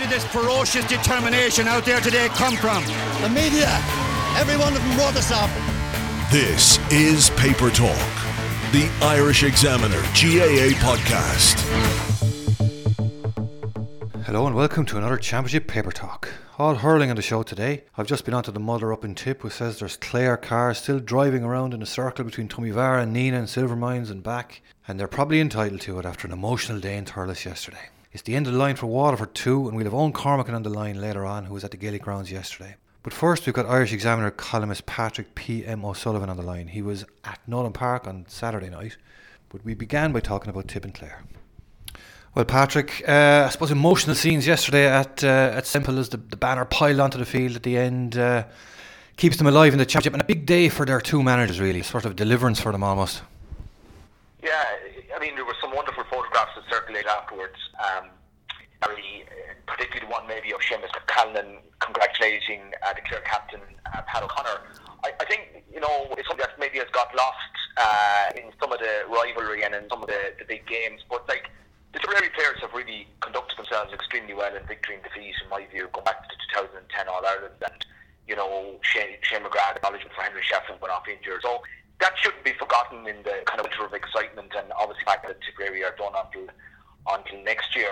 did this ferocious determination out there today come from? The media. Every one of them brought us up. This is Paper Talk, the Irish Examiner GAA podcast. Hello and welcome to another Championship Paper Talk. All hurling on the show today. I've just been onto the mother up in Tip, who says there's Clare cars still driving around in a circle between Tommyvara and Nina and Silvermines and back, and they're probably entitled to it after an emotional day in Thurles yesterday. It's the end of the line for Waterford too, and we'll have Owen Cormacan on the line later on, who was at the Gaelic grounds yesterday. But first we've got Irish Examiner columnist Patrick P.M. O'Sullivan on the line. He was at Nolan Park on Saturday night, but we began by talking about Tip and Clare. Well, Patrick, I suppose emotional scenes yesterday at Semple as the banner piled onto the field at the end keeps them alive in the championship, and a big day for their two managers, really, sort of deliverance for them almost. Yeah, I mean, there were some wonderful photographs that circulated afterwards. Particularly the one maybe of Seamus Callanan congratulating the Clare captain, Pat O'Connor. I think, you know, it's something that maybe has got lost in some of the rivalry and in some of the big games, but like, the Tipperary players have really conducted themselves extremely well in victory and defeat, in my view, going back to the 2010 All-Ireland, and, you know, Shane McGrath, acknowledgement for Henry Sheffield went off injured. So that shouldn't be forgotten in the kind of winter of excitement, and obviously the fact that Tipperary are done until next year.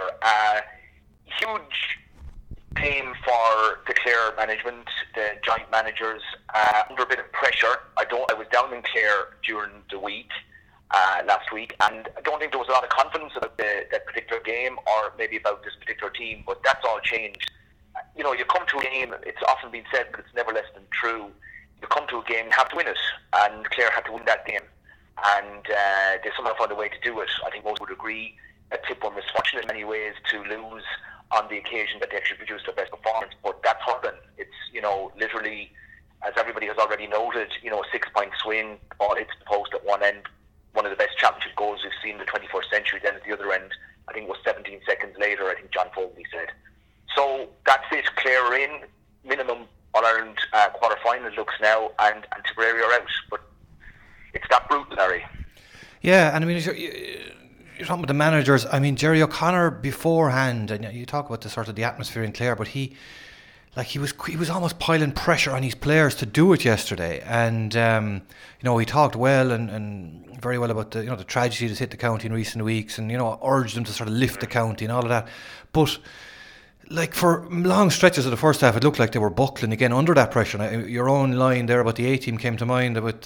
Huge pain for the Clare management, the joint managers, under a bit of pressure. I was down in Clare during the week, last week, and I don't think there was a lot of confidence about that particular game, or maybe about this particular team, but that's all changed. You know, you come to a game, it's often been said, but it's never less than true. You come to a game, you have to win it, and Clare had to win that game, and they somehow found a way to do it. I think most would agree that Tip were misfortunate in many ways to lose on the occasion that they actually produced their best performance, but that's happened. It's, you know, literally, as everybody has already noted, you know, a 6-point swing, ball hits the post at one end, one of the best championship goals we've seen in the 21st century. Then at the other end, I think it was 17 seconds later, I think John Fogarty said. So that's it, Clare in, minimum All-Ireland quarter-final looks now, and Tipperary are out. But it's that brutal, Larry. Yeah, and I mean, you're talking about the managers. I mean, Jerry O'Connor beforehand, and you talk about the sort of the atmosphere in Clare, but he was almost piling pressure on his players to do it yesterday, and you know, he talked well and very well about the tragedy that's hit the county in recent weeks, and, you know, urged them to sort of lift the county and all of that. But like, for long stretches of the first half, it looked like they were buckling again under that pressure. Now, your own line there about the A team came to mind, about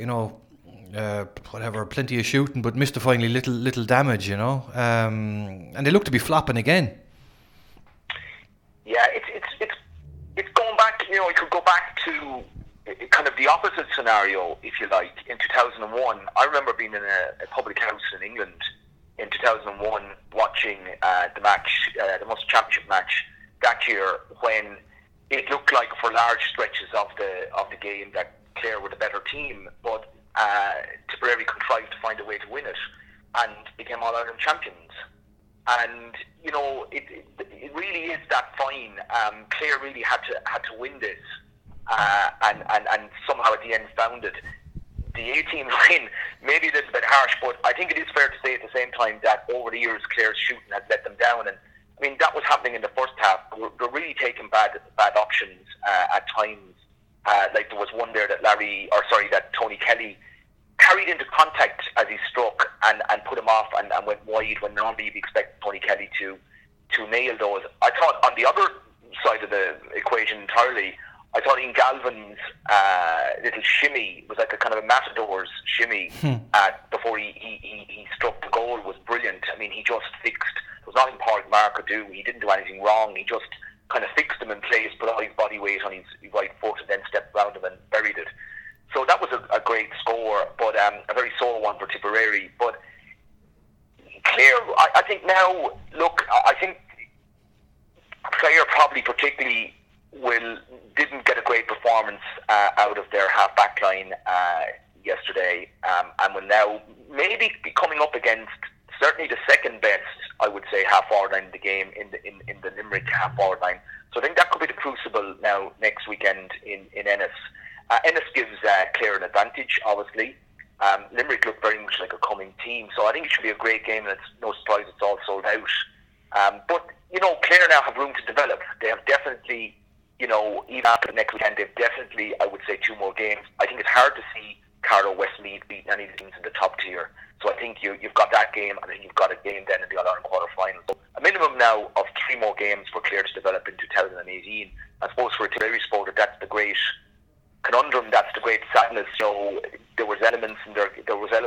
plenty of shooting, but mystifyingly little damage, you know, and they look to be flopping again. Yeah, it's going back. You know, you could go back to kind of the opposite scenario, if you like, in 2001. I remember being in a public house in England in 2001, watching the match, the Munster Championship match that year, when it looked like for large stretches of the game that Clare were the better team, but Tipperary contrived to find a way to win it and became All-Ireland champions. And, you know, it really is that fine. Clare really had to win this, and somehow at the end found it. The A-team win, maybe a little bit harsh, but I think it is fair to say at the same time that over the years Clare's shooting has let them down. And I mean, that was happening in the first half. They're really taking bad options at times. Like, there was one there that Tony Kelly carried into contact as he struck and put him off and went wide, when normally you'd expect Tony Kelly to nail those. I thought on the other side of the equation entirely, I thought Ian Galvin's little shimmy was like a kind of a matador's shimmy before he struck the goal was brilliant. I mean, he just fixed, there was nothing Padraig Marr could do. He didn't do anything wrong. He just kind of fixed him in place, put all his body weight on his right foot, and then stepped around him and buried it. So that was a great score, but a very sore one for Tipperary. But Clare, I think now, look, I think Clare probably particularly didn't get a great performance out of their half-back line yesterday, and will now maybe be coming up against certainly the second best, I would say, half-forward line in the game in the Limerick half-forward line. So I think that could be the crucible now next weekend in Ennis. Ennis gives Clare an advantage, obviously. Limerick look very much like a coming team, so I think it should be a great game, and it's no surprise it's all sold out. But Clare now have room to develop. They have definitely, even after the next weekend, they've definitely, I would say, 2 more games. I think it's hard to see Carlow Westmeath beat any of the teams in the top tier. So I think you've got that game, and then you've got a game then in the All-Ireland quarter-final. So a minimum now of 3 more games for Clare to develop in 2018. I suppose for a Tipperary supporter, that's the great conundrum, that's the great sadness. There was elements in their game. There were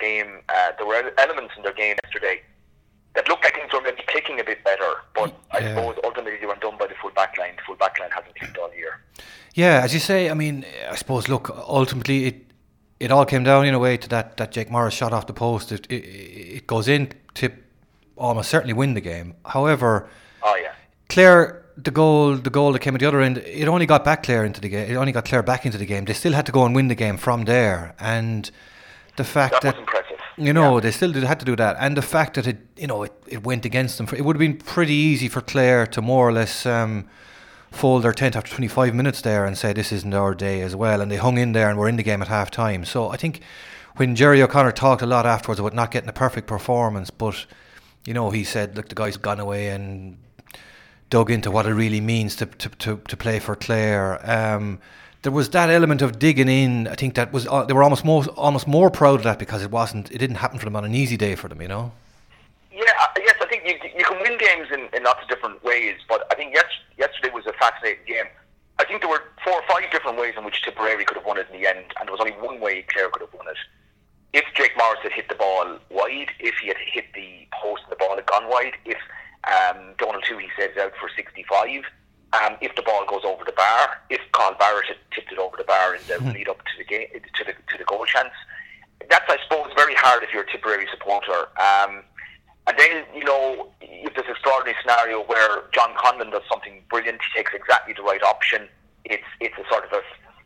elements in their game yesterday that looked like things were maybe clicking a bit better, but I suppose ultimately they were done by the full back line. The full back line hasn't clicked all year. Yeah, as you say, I suppose, look, ultimately it all came down in a way to that Jake Morris shot off the post. It goes in to almost certainly win the game. However, Clare, the goal that came at the other end, it only got back Clare into the game. It only got Clare back into the game. They still had to go and win the game from there, and the fact that was impressive. They still had to do that, and the fact that it went against them. It would have been pretty easy for Clare to more or less fold their tent after 25 minutes there and say this isn't our day as well, and they hung in there and were in the game at half time. So I think when Jerry O'Connor talked a lot afterwards about not getting a perfect performance, but he said, look, the guys gone away and dug into what it really means to play for Clare. There was that element of digging in. I think that was they were almost more proud of that because it didn't happen for them on an easy day for them, Yeah, yes, I think you can win games in lots of different ways, but I think yesterday was a fascinating game. I think there were 4 or 5 different ways in which Tipperary could have won it in the end, and there was only one way Clare could have won it. If Jake Morris had hit the ball wide, if he had hit the post and the ball had gone wide, if Donald Toohey saves out for 65, if the ball goes over the bar, if Carl Barrett had tipped it over the bar in the lead up to the game, to the goal chance. That's, I suppose, very hard if you're a Tipperary supporter. And then, you have this extraordinary scenario where John Conlon does something brilliant. He takes exactly the right option. It's a sort of a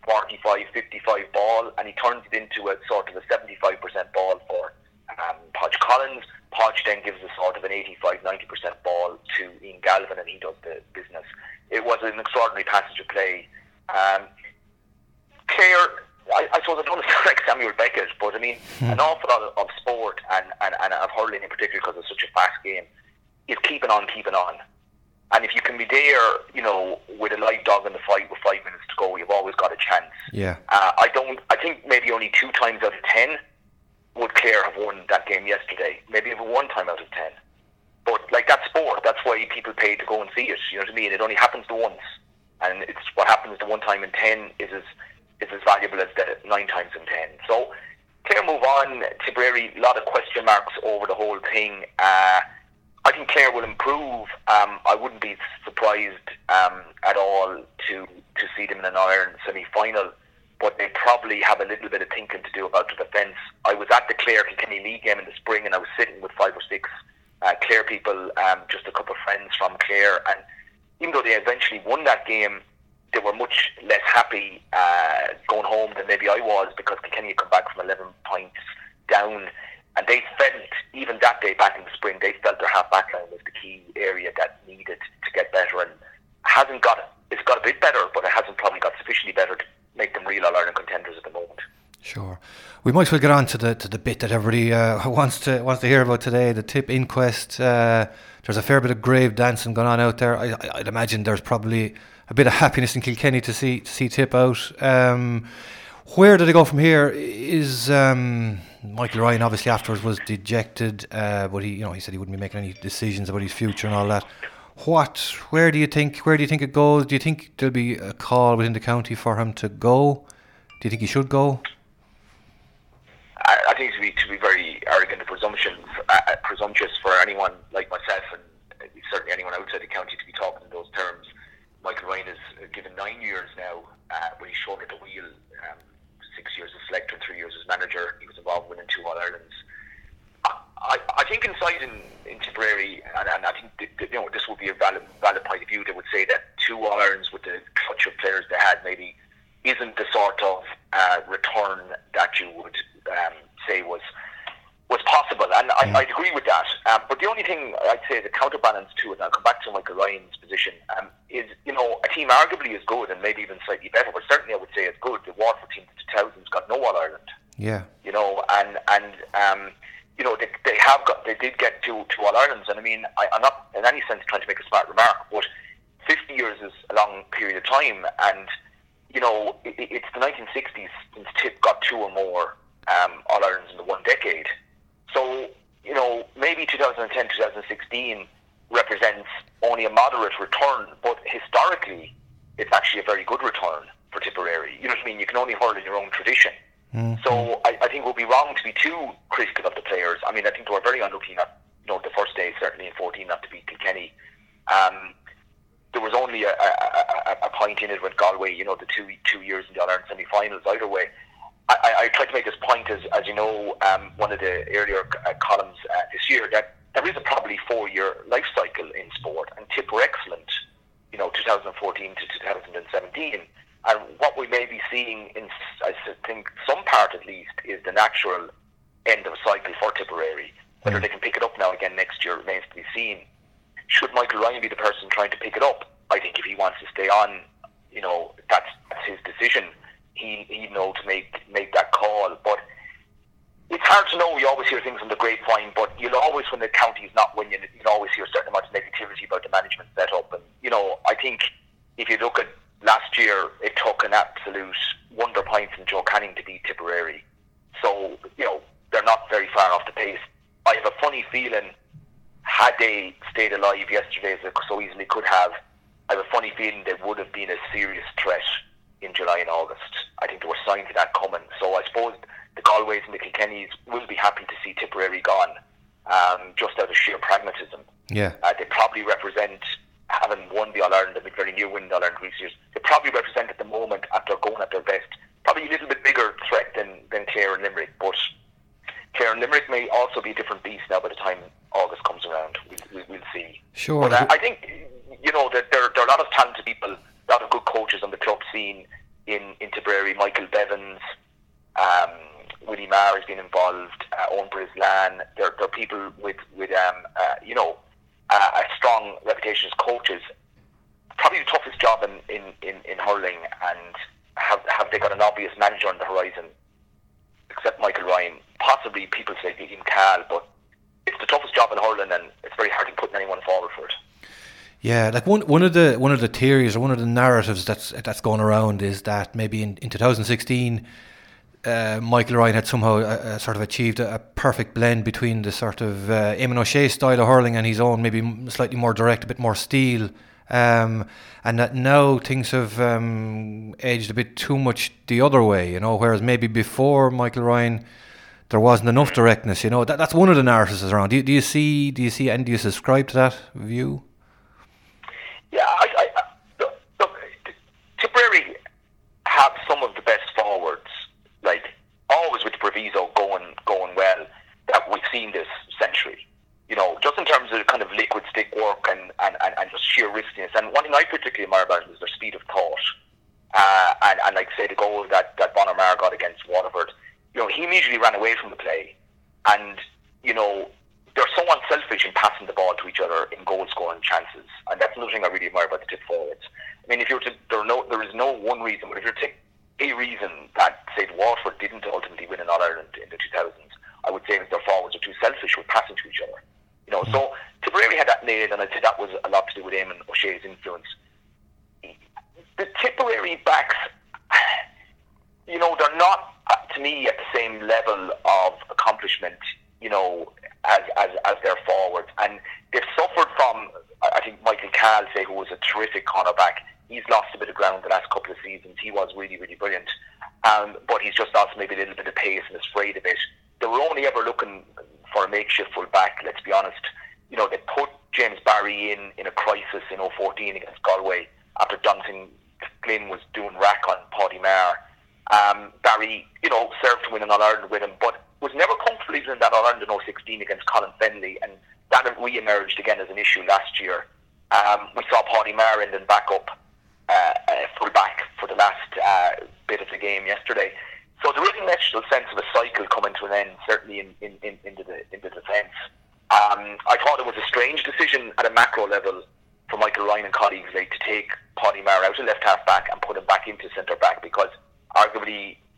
45-55 ball, and he turns it into a sort of a 75% ball for Podge Collins. Podge then gives a sort of an 85-90% ball to Ian Galvin, and he does the business. It was an extraordinary passage of play. Clare, I suppose I don't want to sound like Samuel Beckett, but an awful lot of sport and of hurling in particular, because it's such a fast game, is keeping on. And if you can be there, with a live dog in the fight with 5 minutes to go, you've always got a chance. Yeah. I think maybe only 2 times out of 10 would Clare have won that game yesterday. Maybe even 1 time out of 10. But that's sport. That's why people pay to go and see it. You know what I mean? It only happens to once, and it's what happens the 1 time in 10 is as valuable as the 9 times in 10. So Clare move on. Tipperary, a lot of question marks over the whole thing. I think Clare will improve. I wouldn't be surprised at all to see them in an Ireland semi-final, but they probably have a little bit of thinking to do about the defence. I was at the Clare-Kilkenny League game in the spring, and I was sitting with 5 or 6 Clare people, just a couple of friends from Clare, and even though they eventually won that game, they were much less happy going home than maybe I was, because Kilkenny had come back from 11 points down, and they felt, even that day back in the spring, they felt their half-back line was the key area that needed to get better, and it's got a bit better, but it hasn't probably got sufficiently better to make them real All-Ireland contenders at the moment. Sure. We might as well get on to the bit that everybody wants to hear about today, the Tip inquest. There's a fair bit of grave dancing going on out there. I'd imagine there's probably a bit of happiness in Kilkenny to see Tip out. Where do they go from here? Is Michael Ryan obviously afterwards was dejected, but he said he wouldn't be making any decisions about his future and all that. Where do you think it goes? Do you think there'll be a call within the county for him to go? Do you think he should go? I think to be very arrogant and presumptuous for anyone like myself, and certainly anyone outside the county, to be talking in those terms. Michael Ryan is given 9 years now, when he showed at the wheel, 6 years as selector and 3 years as manager. He was involved with winning 2 All-Irelands. I think inside in Tipperary, and I think this would be a valid point of view, they would say that 2 All-Irelands with the clutch of players they had maybe isn't the sort of return that you would say was possible, and I'd agree with that. But the only thing I'd say, the counterbalance to it, and I'll come back to Michael Ryan's position, is a team arguably is good and maybe even slightly better, but certainly I would say it's good. The Waterford team, the 2000s, got no All-Ireland. Yeah. They they did get to All Irelands, and I mean, I'm not in any sense trying to make a smart remark, but 50 years is a long period of time, and it's the 1960s since Tip got 2 or more All Irelands in the one decade. So maybe 2010, 2016 represents only a moderate return, but historically it's actually a very good return for Tipperary. You know what I mean? You can only hurl in your own tradition. Mm-hmm. So I think it would be wrong to be too critical of the players. I mean, I think they were very unlucky not, the first day, certainly in 14, not to beat Kilkenny. There was only a point in it with Galway, the two years in the All-Ireland semi-finals either way. I tried to make this point, as you know, one of the earlier columns this year, that there is a probably 4-year life cycle in sport, and Tip were excellent, 2014 to 2017. And what we may be seeing in, I think, some part at least, is the natural end of a cycle for Tipperary. Whether they can pick it up now again next year remains to be seen. Should Michael Ryan be the person trying to pick it up? I think if he wants to stay on, that's his decision. He'd know to make that call. But it's hard to know. You always hear things on the grapevine, but you'll always, when the county is not winning, you'll always hear a certain amount of negativity about the management setup. And, I think if you look at last year, it took an absolute wonder point from Joe Canning to beat Tipperary. So, they're not very far off the pace. I have a funny feeling, had they stayed alive yesterday as they so easily could have, I have a funny feeling they would have been a serious threat in July and August. I think there were signs of that coming. So I suppose the Galways and the Kilkennys will be happy to see Tipperary gone, just out of sheer pragmatism. Yeah. They probably represent, having won the All-Ireland, they've been very near winning the All-Ireland recent years, they probably represent at the moment, after going at their best, probably a little bit bigger threat than Clare and Limerick. But Clare and Limerick may also be a different beast now by the time August comes around. We'll see. Sure. But I think, that there are a lot of talented people, a lot of good coaches on the club scene in Tipperary. Michael Bevins, Willie Maher has been involved, Owen Brislan. There are people with a strong reputation as coaches. Probably the toughest job in hurling, and have they got an obvious manager on the horizon, except Michael Ryan? Possibly people say Liam Cahill, but it's the toughest job in hurling, and it's very hard to put anyone forward for it. Yeah, like one of the theories or one of the narratives that's going around is that maybe in 2016 Michael Ryan had somehow sort of achieved a perfect blend between the sort of Eamon O'Shea style of hurling and his own, maybe slightly more direct, a bit more steel, and that now things have edged a bit too much the other way, whereas maybe before Michael Ryan there wasn't enough directness. That's one of the narratives around. Do you see and do you subscribe to that view? Yeah, look, Tipperary have some of the best forwards, like always with the proviso going well, that we've seen this century. Just in terms of kind of liquid stick work and just sheer riskiness. And one thing I particularly admire about it is their speed of thought. And like say the goal that Bonner Maher got against Waterford, he immediately ran away from the play, and they're so unselfish in passing the ball to each other in goal scoring chances, and that's another thing I really admire about the Tip forwards. I mean, if you were to, there is no one reason, but if you were to take a reason that, say, Waterford didn't ultimately win an All-Ireland in the 2000s, I would say that their forwards are too selfish with passing to each other. So Tipperary had that nailed, and I'd say that was a lot to do with Eamon O'Shea's influence. The Tipperary backs, they're not, to me, at the same level of accomplishment, as their forwards, and they've suffered from, I think, Michael Cahill, say, who was a terrific cornerback. He's lost a bit of ground the last couple of seasons. He was really, really brilliant, but he's just lost maybe a little bit of pace and is frayed a bit. They were only ever looking for a makeshift full back, let's be honest. They put James Barry in a crisis in 2014 against Galway after Duncan Glynn was doing rack on Paddy Maher. Barry, served to win an All-Ireland with him, but was never comfortable even in that All-Ireland in 2016 against Colin Fennelly, and that re-emerged again as an issue last year. We saw Paddy Maher ending back up full back for the last bit of the game yesterday. So there is an actual sense of a cycle coming to an end, certainly into the defence. I thought it was a strange decision at a macro level for Michael Ryan and colleagues to take Paddy Maher out of left half back and put him back into centre back, because arguably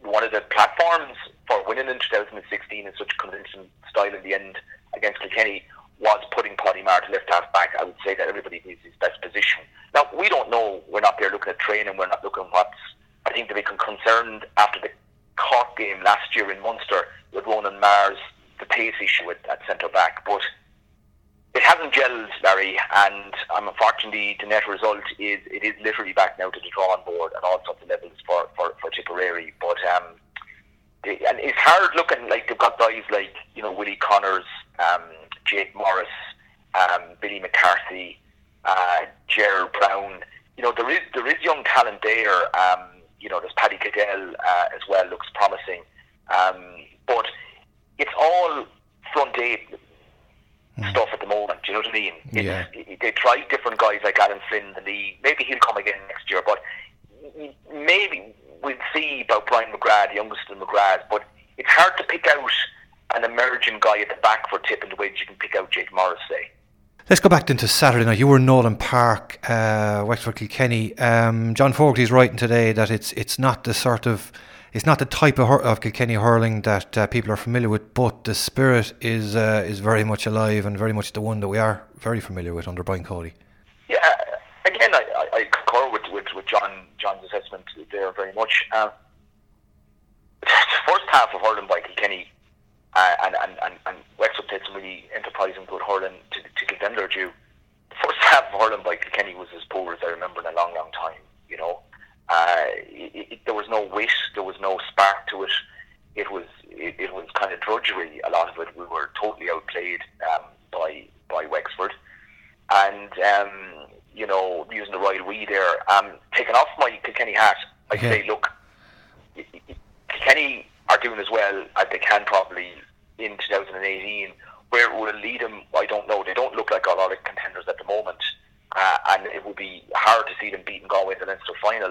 one of the platforms for winning in 2016 in such a convincing style in the end against Kilkenny was putting Paddy Maher to left half back. I would say that everybody needs his best position. Now, we don't know. We're not there looking at training. We're not looking at what's... I think they'll be concerned after the Cork game last year in Munster with Ronan Mars, the pace issue at centre back. But it hasn't gelled, Larry, and unfortunately the net result is it is literally back now to the drawing board at all sorts of levels for Tipperary. But and it's hard looking. Like, they've got guys like, you know, Willie Connors, Jake Morris, Billy McCarthy, Gerald Brown. You know, there is young talent there. You know, there's Paddy Cadell as well, looks promising. But it's all front eight stuff at the moment. Do you know what I mean? They tried different guys like Alan Flynn in the league. Maybe he'll come again next year, but maybe we'll see about Brian McGrath, the youngest of McGrath. But it's hard to pick out an emerging guy at the back for Tip in the way that you can pick out Jake Morris, say. Let's go back into Saturday night. You were in Nolan Park, Wexford Kilkenny. John Fogarty's writing today that it's not the type of Kilkenny hurling that people are familiar with, but the spirit is very much alive and very much the one that we are very familiar with under Brian Cody. Yeah, again, I concur with John's assessment there very much. The first half of hurling by Kilkenny and Wexford played some really enterprising good hurling to give them their due. The first half of hurling by Kilkenny was as poor as I remember in a long, long time, you know. There was no wit, there was no spark to it. It was kind of drudgery. A lot of it, we were totally outplayed by Wexford, and you know, using the royal we there. Taking off my Kilkenny hat, I say, look, Kilkenny are doing as well as they can probably in 2018. Where it will lead them, I don't know. They don't look like a lot of contenders at the moment, and it will be hard to see them beating Galway in the Leinster final.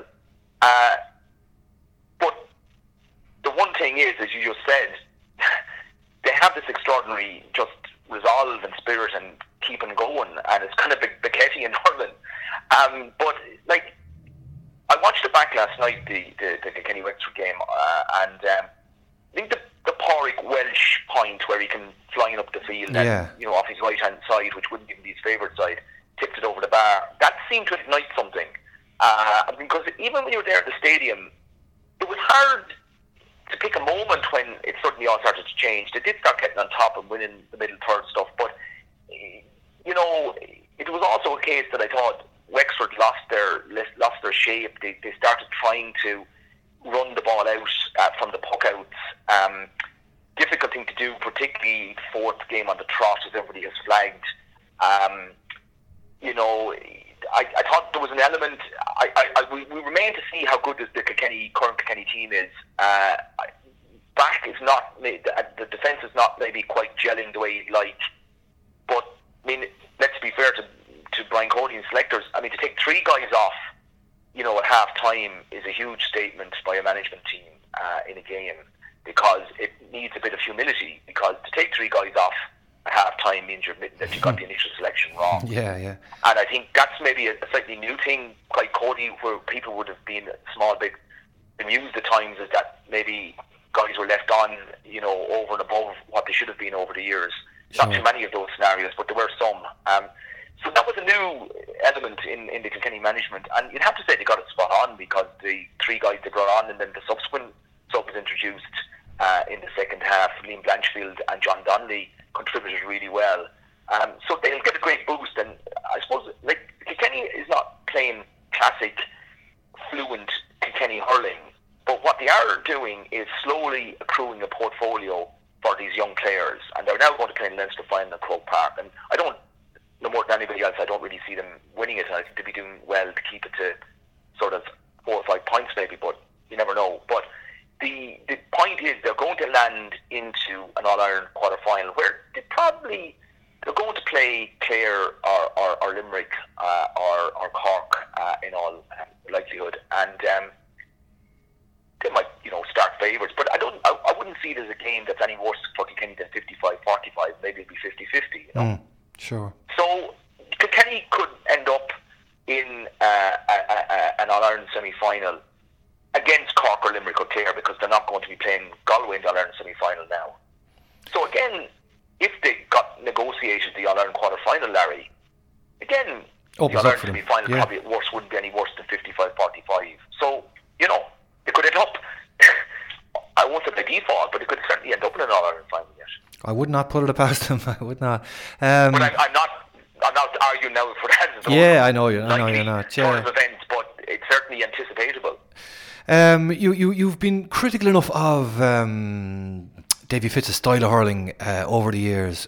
But the one thing is, as you just said, they have this extraordinary just resolve and spirit and keeping going, and it's kind of Becketti in hurling. But like, I watched it back last night, the Kilkenny Wexford game, and I think the Pádraig Welsh point where he can flying up the field and, you know, off his right hand side, which wouldn't even be his favourite side, tipped it over the bar. That seemed to ignite something. Because even when you were there at the stadium, it was hard to pick a moment when it suddenly all started to change. They did start getting on top and winning the middle third stuff, but you know, it was also a case that I thought Wexford lost their shape. They started trying to run the ball out from the puck outs. Difficult thing to do, particularly fourth game on the trot, as everybody has flagged. You know, I thought there was an element. We remain to see how good the current Kilkenny team is. Back is not, the defence is not maybe quite gelling the way you'd like. But I mean, let's be fair to Brian Cody and selectors. I mean, to take three guys off, you know, at half time is a huge statement by a management team in a game, because it needs a bit of humility. Because to take three guys off at half time means you're admitting that you got the initial selection wrong. Yeah. And I think that's maybe a slightly new thing by Cody, where people would have been a small bit amused at times, is that maybe guys were left on, you know, over and above what they should have been over the years. Not too many of those scenarios, but there were some. So that was a new element in the Kilkenny management, and you'd have to say they got it spot on, because the three guys they brought on and then the subsequent subs introduced in the second half, Liam Blanchfield and John Donnelly, contributed really well. So they'll get a great boost, and I suppose like Kilkenny is not playing classic fluent Kilkenny hurling, but what they are doing is slowly accruing a portfolio for these young players, and they're now going to play in Leinster final at Croke Park. And I don't, no more than anybody else, I don't really see them winning it, and I think they'll be doing well to keep it to sort of 4 or 5 points maybe, but you never know. But the point is, they're going to land into an All-Ireland quarter-final, where they're going to play Clare or Limerick or Cork in all likelihood, and they might, you know, start favourites. But I wouldn't see it as a game that's any worse for Kilkenny than 55-45. Maybe it'd be 50-50. You know? Sure. So Kilkenny could end up in an All-Ireland semi-final against Cork or Limerick or Clare, because they're not going to be playing Galway in the All-Ireland semi-final now. So again, if they got negotiated the All-Ireland quarter-final, Larry, again, the All-Ireland semi-final probably at worst wouldn't be any worse than 55-45. So, you know, they could end up, I won't say by default, but they could certainly end up in an All-Ireland final yet. I would not put it past them. I would not. But I'm not arguing now for that. I know you're not. Yeah. Events, but it's certainly anticipatable. You've been critical enough of Davy Fitz's style of hurling over the years.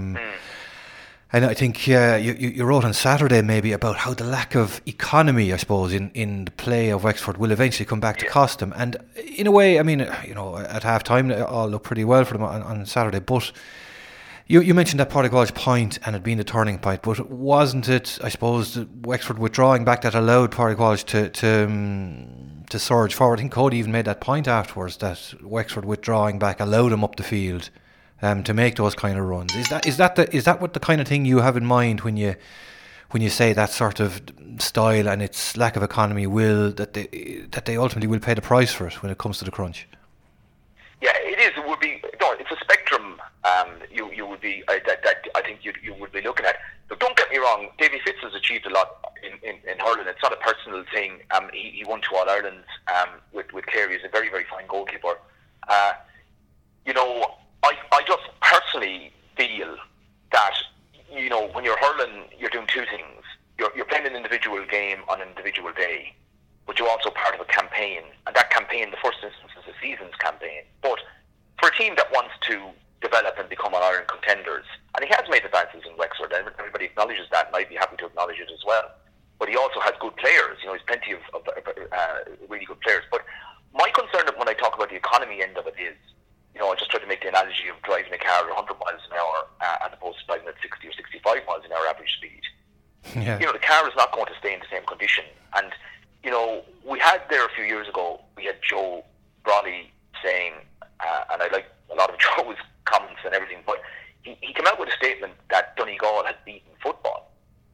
And I think you wrote on Saturday maybe about how the lack of economy, I suppose, in the play of Wexford will eventually come back to cost them. And in a way, I mean, you know, at half time, it all looked pretty well for them on Saturday. But you mentioned that Pádraig Walsh point and it being the turning point. But wasn't it, I suppose, Wexford withdrawing back that allowed Pádraig Walsh to surge forward? I think Cody even made that point afterwards, that Wexford withdrawing back allowed him up the field to make those kind of runs. Is that what the kind of thing you have in mind when you say that sort of style and its lack of economy that they ultimately will pay the price for it when it comes to the crunch? Yeah, it is. It would be. No, it's a spectrum. You would be. That I think you would be looking at. But don't get me wrong. Davy Fitz has achieved a lot in hurling. It's not a personal thing. He won 2 All-Irelands with Clare. He's a very, very fine goalkeeper. You know, I just personally feel that, you know, when you're hurling, you're doing two things. You're playing an individual game on an individual day, but you're also part of a campaign. And that campaign, in the first instance, is a season's campaign. But for a team that wants to develop and become All-Ireland contenders, and he has made advances in Wexford, and everybody acknowledges that, and I'd be happy to acknowledge it as well. But he also has good players. You know, he's plenty of really good players. But my concern when I talk about the economy end of it is, you know, I just try to make the analogy of driving a car at 100 miles an hour as opposed to driving at 60 or 65 miles an hour average speed. Yeah. You know, the car is not going to stay in the same condition. And, you know, we had there a few years ago, we had Joe Brolly saying, and I like a lot of Joe's comments and everything, but he came out with a statement that Donegal had beaten football.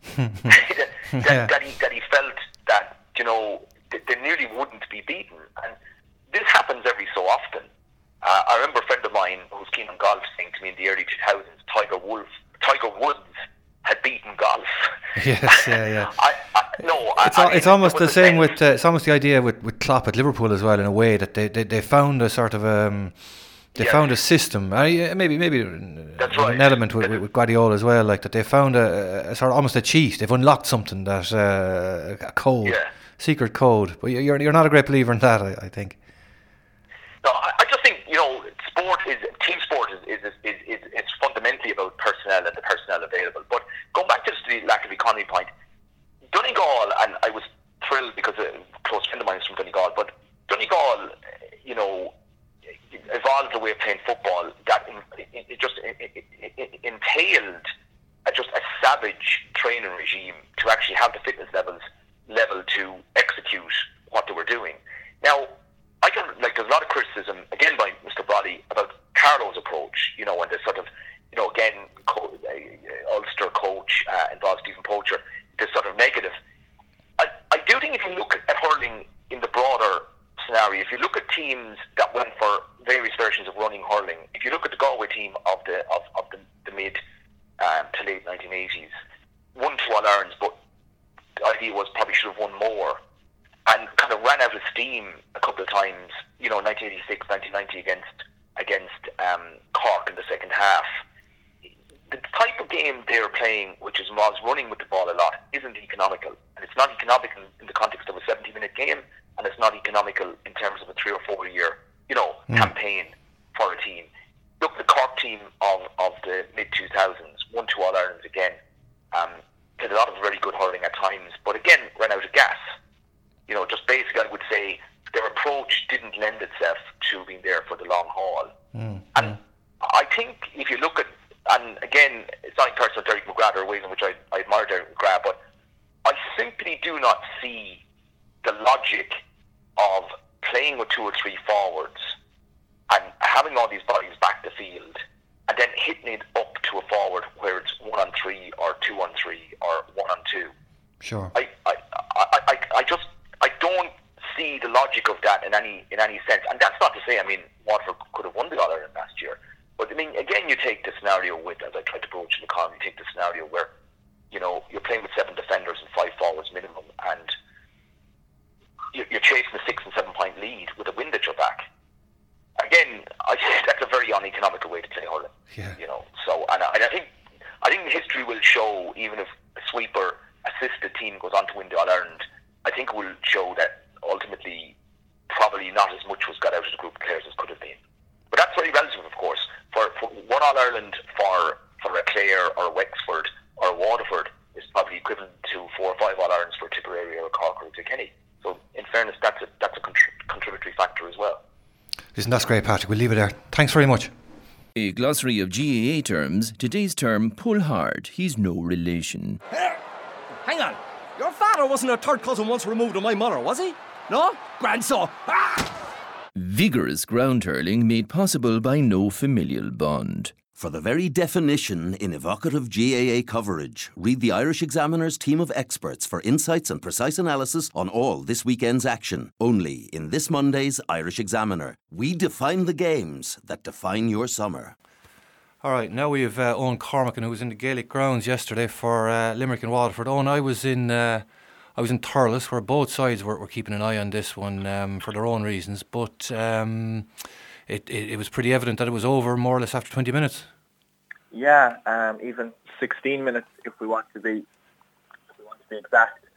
that he felt that, you know, they nearly wouldn't be beaten. And this happens every so often. I remember a friend of mine who was keen on golf saying to me in the early 2000s, Tiger Woods had beaten golf. Yes, yeah. It's almost the same with it's almost the idea with Klopp at Liverpool as well, in a way that they found a sort of found a system. Maybe that's right. An element with Guardiola as well, like that they found a sort of almost a cheat. They've unlocked something that a code, secret code. But you're not a great believer in that, I think. No, I just think, you know, team sport is fundamentally about personnel and the personnel available. But going back to the lack of economy point, Donegal, and I was thrilled because a close friend of mine is from Donegal, but Donegal, you know, evolved a way of playing football that it just entailed just a savage training regime to actually have the fitness level to execute what they were doing. Now, there's a lot of criticism, again, by Mr. Brolly about Carlo's approach, you know, and the sort of, you know, again, Ulster coach involves Stephen Poacher, this sort of negative. I do think if you look at hurling in the broader scenario, if you look at teams that went for various versions of running hurling, if you look at the Galway team of the mid to late 1980s, won 2 All-Irelands, but the idea was probably should have won more, and kind of ran out of steam a couple of times, you know, 1986, 1990 against Cork in the second half. The type of game they're playing, which involves running with the ball a lot, isn't economical. And it's not economical in the context of a 70-minute game, and it's not economical in terms of a 3 or 4 year, you know, campaign for a team. Look, the Cork team of the mid-2000s won 2 All-Irelands again. Did a lot of very good hurling at times, but again, ran out of gas. You know, just basically I would say their approach didn't lend itself to being there for the long haul. And I think if you look at, and again, it's not personal Derek McGrath or ways in which I admire Derek McGrath, but I simply do not see the logic of playing with 2 or 3 forwards and having all these bodies back the field and then hitting it up to a forward where it's 1 on 3 or 2 on 3 or 1 on 2. Sure. I don't see see the logic of that in any sense. And that's not to say, I mean, Waterford could have won the All-Ireland last year. But I mean, again, you take the scenario with, as I tried to broach in the column, you take the scenario where, you know, you're playing with 7 defenders and 5 forwards minimum, and you're chasing a 6 and 7 point lead with a wind at your back. Again, I think that's a very uneconomical way to play hurling. Yeah. You know, so and I think history will show, even if a sweeper assisted team goes on to win the All-Ireland, I think it will show that ultimately probably not as much was got out of the group of players as could have been. But that's very relative, of course. For one All-Ireland for a Clare or a Wexford or a Waterford is probably equivalent to 4 or 5 All-Irelands for Tipperary or a Cork or a Kilkenny. So in fairness, that's a contributory factor as well. Listen, that's great, Patrick. We'll leave it there. Thanks very much. A glossary of GAA terms. Today's term, pull hard. He's no relation. Hang on. Your father wasn't a third cousin once removed of my mother, was he? No? Grandson. Vigorous ground hurling made possible by no familial bond. For the very definition in evocative GAA coverage, read the Irish Examiner's team of experts for insights and precise analysis on all this weekend's action. Only in this Monday's Irish Examiner. We define the games that define your summer. All right, now we have Owen Cormacan, who was in the Gaelic grounds yesterday for Limerick and Waterford. Owen, I was in Thurles, where both sides were keeping an eye on this one for their own reasons, but it was pretty evident that it was over more or less after 20 minutes. Yeah, even 16 minutes if we want to be exact.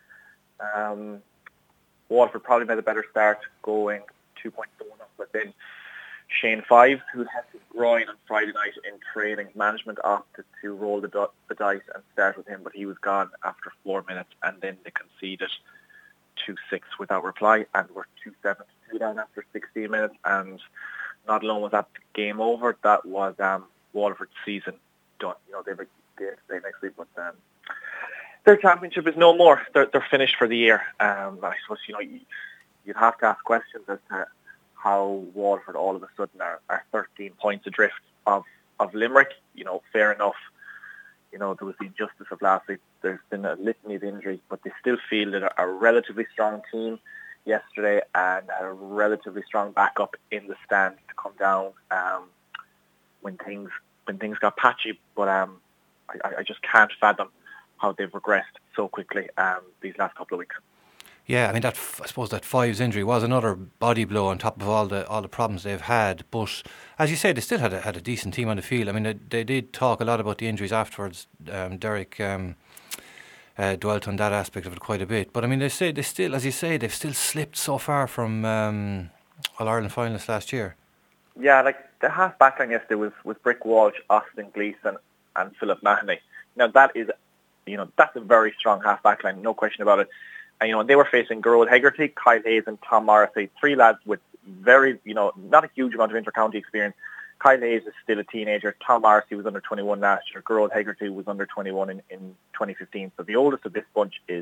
Waterford probably made a better start, going 2 points to 1 up, but then Shane Fives, who had his groin on Friday night in training, management opted to roll the dice and start with him, but he was gone after 4 minutes, and then they conceded 2-6 without reply, and were 2-7 down after 16 minutes, and not alone was that game over, that was Waterford's season done. You know, they have a game to play next week, but their championship is no more. They're finished for the year. I suppose, you know, you'd have to ask questions as to how Waterford all of a sudden are 13 points adrift of Limerick. You know, fair enough. You know, there was the injustice of last week. There's been a litany of injuries, but they still fielded a relatively strong team yesterday and had a relatively strong backup in the stands to come down when things got patchy. But I just can't fathom how they've regressed so quickly these last couple of weeks. Yeah, I mean, I suppose that Fives injury was another body blow on top of all the problems they've had. But as you say, they still had a decent team on the field. I mean, they did talk a lot about the injuries afterwards. Derek dwelt on that aspect of it quite a bit. But I mean, they still, as you say, they've still slipped so far from All-Ireland finalists last year. Yeah, like the half backline yesterday was Brick Walsh, Austin Gleeson, and Philip Mahoney. Now that is, you know, that's a very strong half backline, no question about it. And, you know, they were facing Gerard Hegarty, Kyle Hayes and Tom Morrissey, 3 lads with very, you know, not a huge amount of inter-county experience. Kyle Hayes is still a teenager. Tom Morrissey was under 21 last year. Gerard Hegarty was under 21 in 2015. So the oldest of this bunch is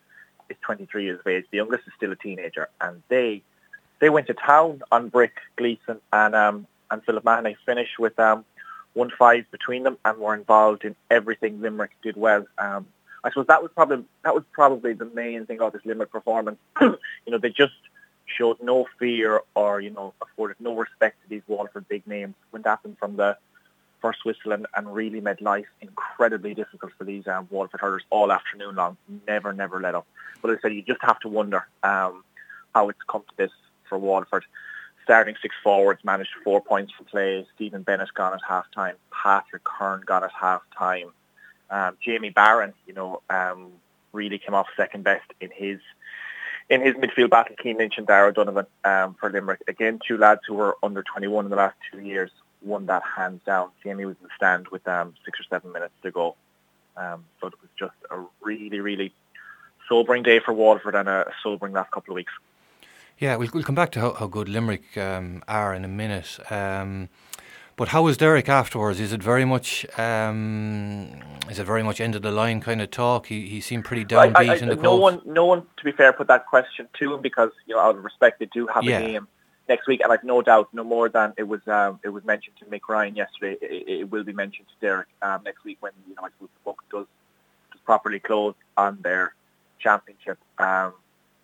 23 years of age. The youngest is still a teenager. And they went to town on Brick, Gleeson and Philip Mahoney, finished with 1-5 between them, and were involved in everything Limerick did well. I suppose that was probably the main thing about this Limerick performance. You know, they just showed no fear or, you know, afforded no respect to these Waterford big names. Went at them from the first whistle and really made life incredibly difficult for these Waterford hurlers all afternoon long. Never let up. But as I said, you just have to wonder how it's come to this for Waterford. Starting 6 forwards, managed 4 points for play. Stephen Bennett gone at half-time. Patrick Kern gone at half-time. Jamie Barron, you know, really came off second best in his midfield battle. Keane Lynch and Darragh Donovan for Limerick. Again, 2 lads who were under 21 in the last 2 years won that hands down. Jamie was in the stand with 6 or 7 minutes to go. So it was just a really, really sobering day for Waterford and a sobering last couple of weeks. Yeah, we'll come back to how good Limerick are in a minute. But how was Derek afterwards? Is it very much end of the line kind of talk? He seemed pretty downbeat in the quote. No one, to be fair, put that question to him because, you know, out of respect, they do have a game next week, and I've no doubt, no more than it was mentioned to Mick Ryan yesterday. It will be mentioned to Derek next week when, you know, I suppose the book does properly close on their championship.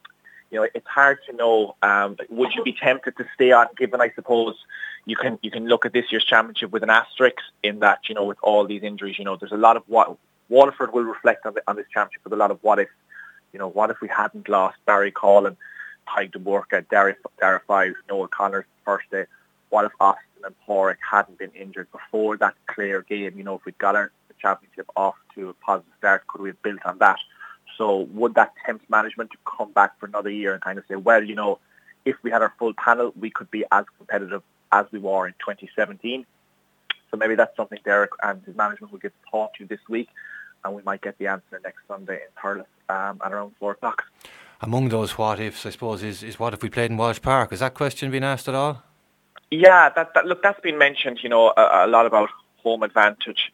it's hard to know. Would you be tempted to stay on, given, I suppose, you can look at this year's championship with an asterisk in that, with all these injuries, there's a lot of what Waterford will reflect on this championship with a lot of what if. What if we hadn't lost Barry Collin, Tig de Burka, Dara Fives, Noel Connors first day? What if Austin and Porrick hadn't been injured before that Clare game? If we'd got our championship off to a positive start, could we have built on that? So would that tempt management to come back for another year and kind of say, well, if we had our full panel, we could be as competitive as we were in 2017. So maybe that's something Derek and his management will get thought to this week, and we might get the answer next Sunday in Thurles at around 4 o'clock. Among those what-ifs, I suppose, is what if we played in Walsh Park? Has that question been asked at all? Yeah, that's been mentioned, a lot about home advantage.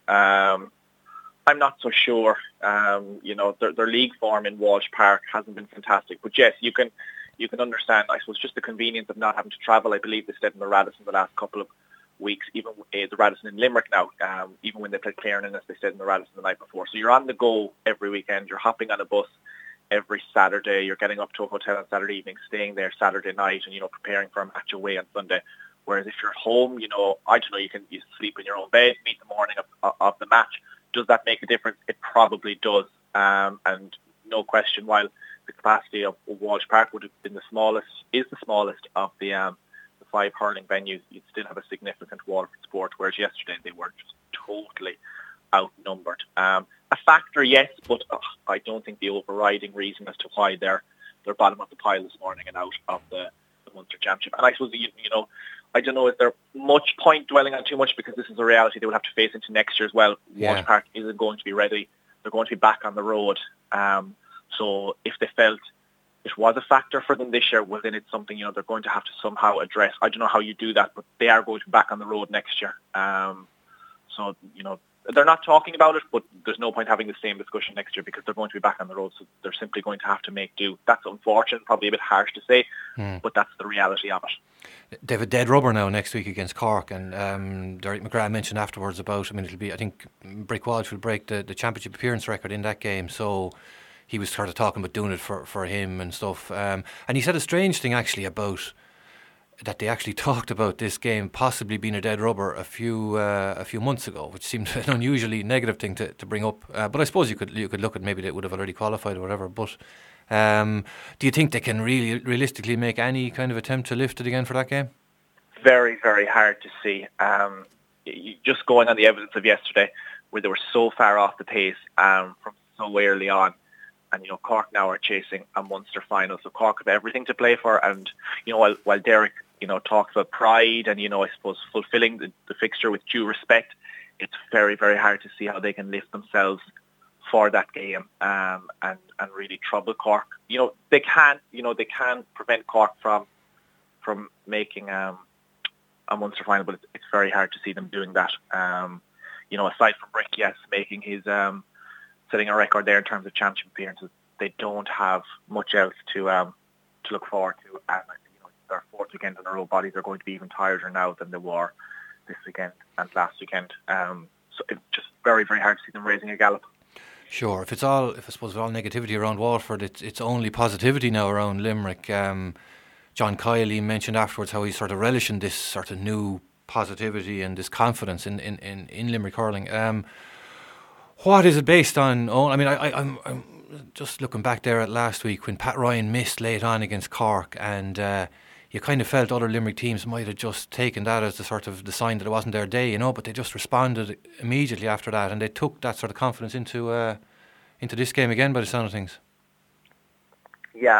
I'm not so sure. Their league form in Walsh Park hasn't been fantastic. But yes, you can understand, I suppose, just the convenience of not having to travel. I believe they stayed in the Radisson the last couple of weeks, even the Radisson in Limerick now, even when they played Clarenan, they stayed in the Radisson the night before. So you're on the go every weekend. You're hopping on a bus every Saturday. You're getting up to a hotel on Saturday evening, staying there Saturday night, and, preparing for a match away on Sunday. Whereas if you're at home, I don't know, you sleep in your own bed, meet the morning of the match. Does that make a difference? It probably does. And no question, while the capacity of Walsh Park would have been the smallest of the 5 hurling venues, you'd still have a significant Waterford support, whereas yesterday they were just totally outnumbered. A factor, yes, but I don't think the overriding reason as to why they're bottom of the pile this morning and out of the Munster Championship. And I suppose, I don't know, is there much point dwelling on too much, because this is a reality they will have to face into next year as well. Yeah. Walsh Park isn't going to be ready. They're going to be back on the road. So if they felt it was a factor for them this year, well, then it's something, they're going to have to somehow address. I don't know how you do that, but they are going to be back on the road next year. So, they're not talking about it, but there's no point having the same discussion next year because they're going to be back on the road, so they're simply going to have to make do. That's unfortunate, probably a bit harsh to say, but that's the reality of it. They have a dead rubber now next week against Cork, and Derek McGrath mentioned afterwards about, it'll be, I think Brick Walsh will break the championship appearance record in that game, so he was sort of talking about doing it for him and stuff. And he said a strange thing actually about that they actually talked about this game possibly being a dead rubber a few months ago, which seemed an unusually negative thing to bring up. But I suppose you could look at maybe they would have already qualified or whatever. But do you think they can really realistically make any kind of attempt to lift it again for that game? Very, very hard to see. Just going on the evidence of yesterday, where they were so far off the pace from so early on. And, Cork now are chasing a Munster final. So Cork have everything to play for. And, while Derek, talks about pride and, I suppose fulfilling the fixture with due respect, it's very, very hard to see how they can lift themselves for that game and really trouble Cork. They can prevent Cork from making a Munster final, but it's very hard to see them doing that. Aside from Brick, yes, making his... setting a record there in terms of championship appearances, they don't have much else to look forward to. And their 4th weekend in a row, bodies are going to be even tireder now than they were this weekend and last weekend. So it's just very, very hard to see them raising a gallop. Sure. If I suppose all negativity around Waterford, it's only positivity now around Limerick. John Kiley mentioned afterwards how he's sort of relishing this sort of new positivity and this confidence in Limerick hurling. What is it based on? I'm just looking back there at last week when Pat Ryan missed late on against Cork, and you kind of felt other Limerick teams might have just taken that as the sign that it wasn't their day, but they just responded immediately after that, and they took that sort of confidence into this game again by the sound of things. Yeah,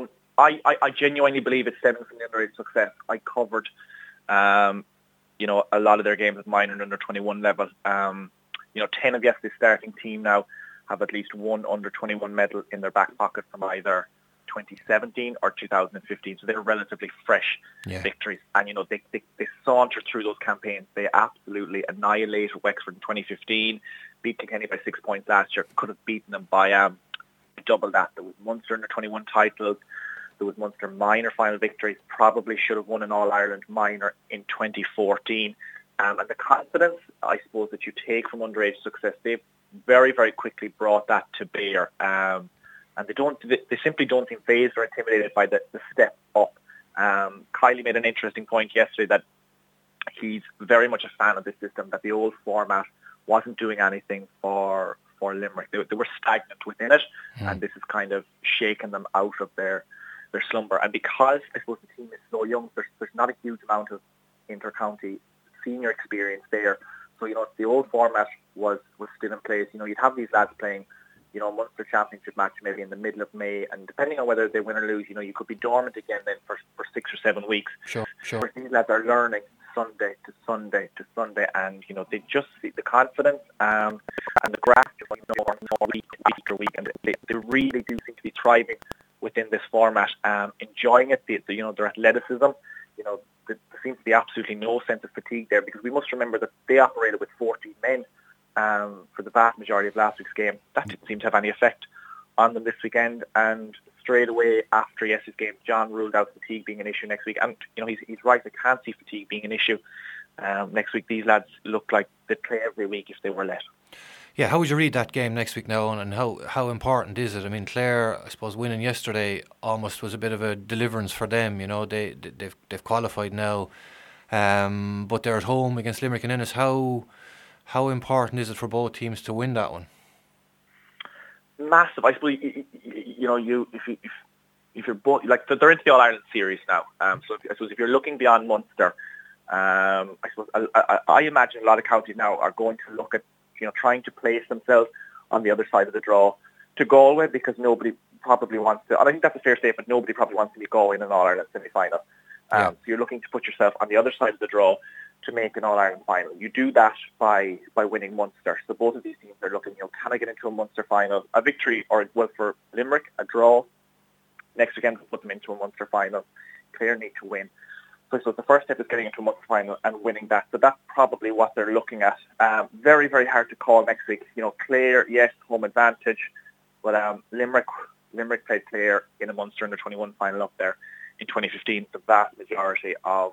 I genuinely believe it's stemming from the underage success. I covered, a lot of their games at minor and under 21 level. 10 of yesterday's starting team now have at least one under 21 medal in their back pocket from either 2017 or 2015. So they're relatively fresh victories. And, they saunter through those campaigns. They absolutely annihilated Wexford in 2015, beat Kilkenny by 6 points last year, could have beaten them by double that. There was Munster under 21 titles. There was Munster minor final victories. Probably should have won an All-Ireland minor in 2014. And the confidence, I suppose, that you take from underage success, they've very, very quickly brought that to bear. and they simply don't seem phased or intimidated by the step up. Kylie made an interesting point yesterday that he's very much a fan of this system, that the old format wasn't doing anything for Limerick. They were stagnant within it, and this has kind of shaken them out of their slumber. And because I suppose the team is so young, there's not a huge amount of inter-county senior experience there. So, if the old format was still in place, you'd have these lads playing, a Munster Championship match maybe in the middle of May, and depending on whether they win or lose, you could be dormant again then for 6 or 7 weeks. Sure. Where these lads are learning Sunday to Sunday to Sunday, and they just see the confidence and the graft week after week, and they really do seem to be thriving within this format, enjoying it. Their athleticism, there seems to be absolutely no sense of fatigue there, because we must remember that they operated with 14 men for the vast majority of last week's game. That didn't seem to have any effect on them this weekend, and straight away after yesterday's game, John ruled out fatigue being an issue next week, and he's right, I can't see fatigue being an issue next week. These lads look like they'd play every week if they were let. Yeah, how would you read that game next week now, and how important is it? I mean, Clare, I suppose, winning yesterday almost was a bit of a deliverance for them. They've qualified now, but they're at home against Limerick and Ennis. How important is it for both teams to win that one? Massive. I suppose if you're both, like, they're into the All Ireland series now. So I suppose if you're looking beyond Munster, I suppose I imagine a lot of counties now are going to look at trying to place themselves on the other side of the draw to Galway, because nobody probably wants to, and I think that's a fair statement, nobody probably wants to be Galway in an All-Ireland semi-final. So you're looking to put yourself on the other side of the draw to make an All-Ireland final. You do that by winning Munster. So both of these teams are looking, can I get into a Munster final? A victory, or, well, for Limerick, a draw next weekend will put them into a Munster final. Clare need to win. So the first step is getting into a Munster final and winning that. So that's probably what they're looking at. Very, very hard to call next week. Clare, yes, home advantage. But Limerick played Clare in a Munster Under-21 final up there in 2015. The vast majority of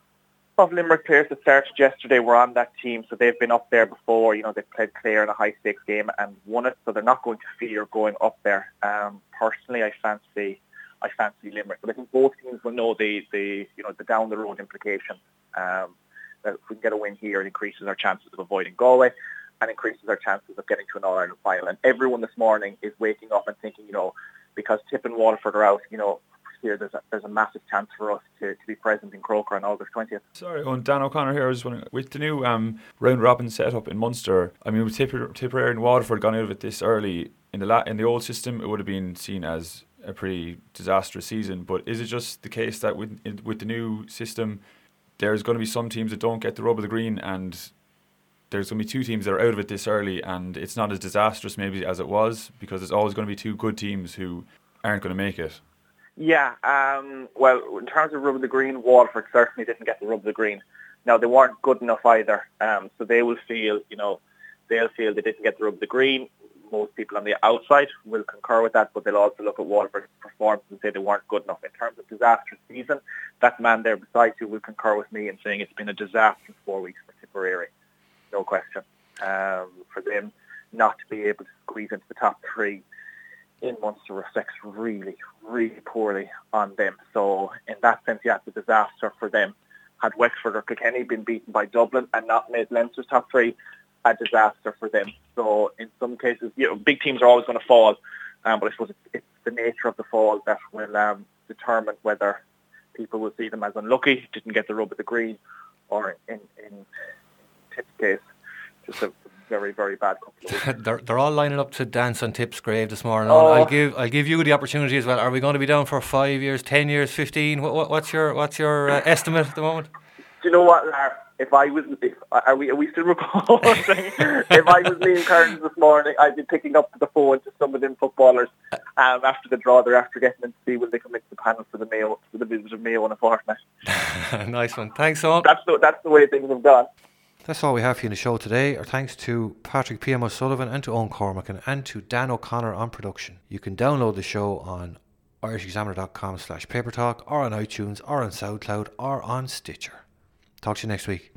Limerick players that started yesterday were on that team. So they've been up there before. They've played Clare in a high-stakes game and won it. So they're not going to fear going up there. Personally, I fancy Limerick, but I think both teams will know the down the road implications. That if we can get a win here, it increases our chances of avoiding Galway and increases our chances of getting to an All-Ireland final. And everyone this morning is waking up and thinking, because Tip and Waterford are out, here there's a massive chance for us to be present in Croker on August 20th. Sorry, Dan O'Connor here. I was just wondering, with the new round robin setup in Munster, I mean, with Tipperary and Waterford gone out of it this early, in the old system, it would have been seen as a pretty disastrous season. But is it just the case that with the new system, there's going to be some teams that don't get the rub of the green, and there's going to be two teams that are out of it this early, and it's not as disastrous maybe as it was, because there's always going to be two good teams who aren't going to make it? Yeah, well, in terms of rub of the green, Waterford certainly didn't get the rub of the green. Now, they weren't good enough either, so they will feel, they'll feel they didn't get the rub of the green. Most people on the outside will concur with that, but they'll also look at Waterford's performance and say they weren't good enough. In terms of disastrous season, that man there beside you will concur with me in saying it's been a disastrous 4 weeks for Tipperary, no question. For them not to be able to squeeze into the top three in Munster reflects really, really poorly on them. So in that sense, yeah, it's a disaster for them. Had Wexford or Kilkenny been beaten by Dublin and not made Leinster's top three, a disaster for them. So in some cases, big teams are always going to fall, but I suppose it's the nature of the fall that will determine whether people will see them as unlucky, didn't get the rub of the green, or in Tip's case, just a very, very bad couple of weeks. They're all lining up to dance on Tip's grave this morning. I'll give you the opportunity as well. Are we going to be down for 5 years, 10 years, 15? What's your estimate at the moment? Do you know what, Lar? Are we still recording? If I was Liam Kearns this morning, I'd be picking up the phone to some of them footballers after the draw. They're after getting them to see will they come into the panel for the visit of Mayo in a fortnight. Nice one. Thanks, Owen. That's the way things have gone. That's all we have for you in the show today. Our thanks to Patrick P.M. O'Sullivan and to Owen Cormacan and to Dan O'Connor on production. You can download the show on irishexaminer.com/papertalk or on iTunes or on SoundCloud or on Stitcher. Talk to you next week.